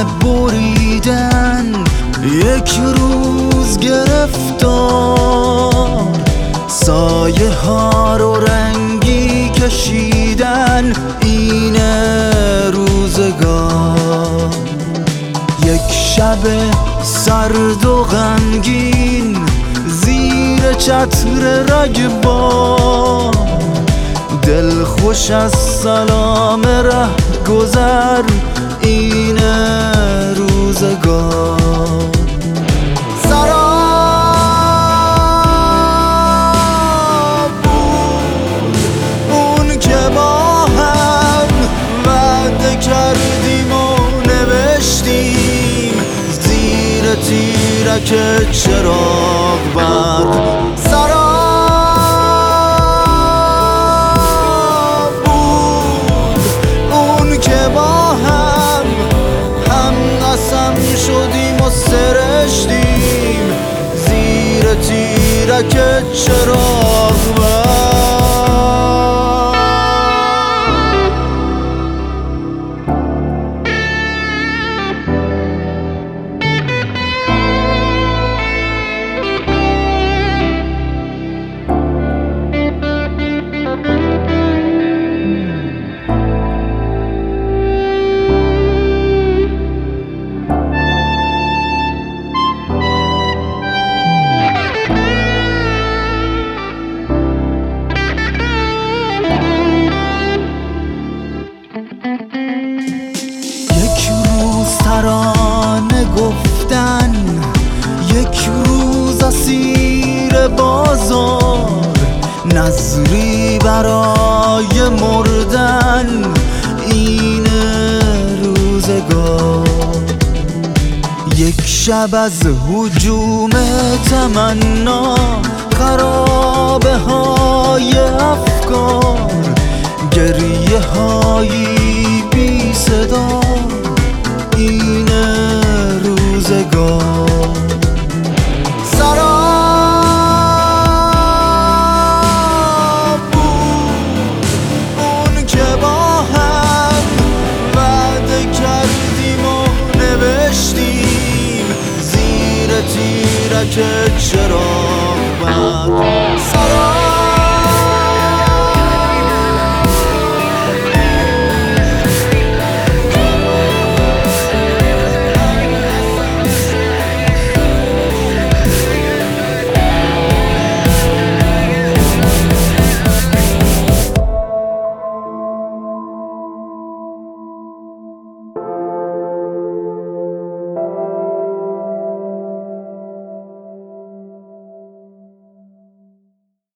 بریدن، یک روز گرفتار، سایه ها رو رنگی کشیدن، این روزگار. یک شب سرد و غمگین زیر چتر رگبار، دل خوش از سلام ره گذر، این روزگار. سراب بود اون که با هم وعده کردیم و نوشتیم زیر تیرک چراغ برق. شدیم و سرشتیم زیر تیرک چراغ برق. ترانه گفتن، یک روز اسیر بازار، نظری برای مردن، این روزگار. یک شب از هجوم تمنا، خرابه های افکار، گریه هایی بی صدا، این روزگار. سراب بود اون که با هم وعده کردیم و نوشتیم زیر تیرک چراغ برق.